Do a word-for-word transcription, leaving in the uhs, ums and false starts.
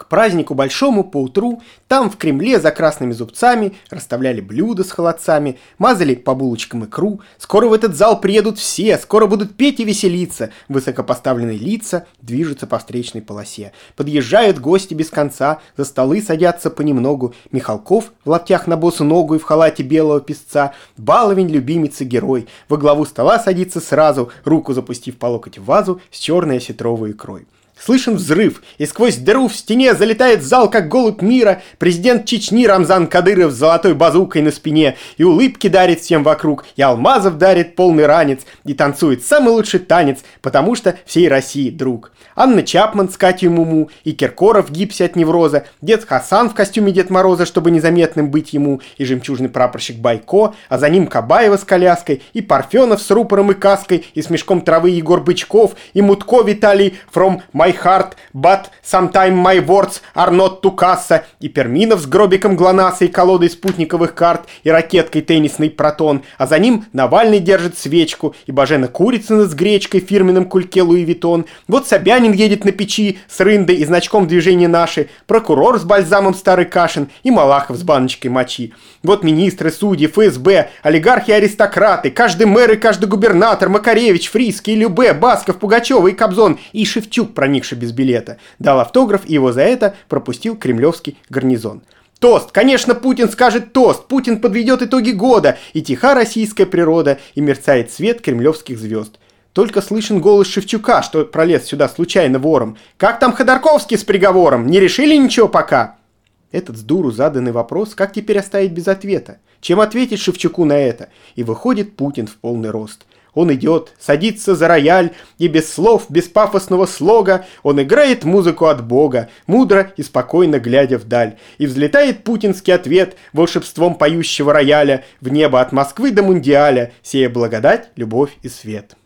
К празднику большому поутру там в Кремле за красными зубцами расставляли блюда с холодцами, мазали по булочкам икру. Скоро в этот зал приедут все, скоро будут петь и веселиться. Высокопоставленные лица движутся по встречной полосе. Подъезжают гости без конца, за столы садятся понемногу. Михалков в лаптях на босу ногу и в халате белого песца, баловень, любимец и герой. Во главу стола садится сразу, руку запустив по локоть в вазу с черной осетровой икрой. Слышен взрыв, и сквозь дыру в стене залетает в зал, как голубь мира, президент Чечни Рамзан Кадыров с золотой базукой на спине, и улыбки дарит всем вокруг, и алмазов дарит полный ранец, и танцует самый лучший танец, потому что всей России друг. Анна Чапман с Катей Муму, и Киркоров в гипсе от невроза, дед Хасан в костюме Дед Мороза, чтобы незаметным быть ему, и жемчужный прапорщик Байко, а за ним Кабаева с коляской, и Парфенов с рупором и каской, и с мешком травы Егор Бычков, и Мутко Виталий from My heart, but sometime my words are not to касса, и Перминов с гробиком ГЛОНАССа и колодой спутниковых карт, и ракеткой теннисный Протон, а за ним Навальный держит свечку, и Бажена Курицына с гречкой в фирменном кульке Луи Виттон, вот Собянин едет на печи с рындой и значком движения наши, прокурор с бальзамом Старый Кашин и Малахов с баночкой мочи. Вот министры, судьи, ФСБ, олигархи и аристократы, каждый мэр и каждый губернатор, Макаревич, Фрийский, Любе, Басков, Пугачева и Кобзон, и Шевчук, проникший без билета, дал автограф, и его за это пропустил кремлевский гарнизон. Тост! Конечно, Путин скажет тост! Путин подведет итоги года, и тиха российская природа, и мерцает свет кремлевских звезд. Только слышен голос Шевчука, что пролез сюда случайно вором. «Как там Ходорковский с приговором? Не решили ничего пока?» Этот с дуру заданный вопрос как теперь оставить без ответа? Чем ответить Шевчуку на это? И выходит Путин в полный рост. Он идет, садится за рояль, и без слов, без пафосного слога он играет музыку от Бога, мудро и спокойно глядя вдаль. И взлетает путинский ответ волшебством поющего рояля в небо от Москвы до Мундиаля, сея благодать, любовь и свет.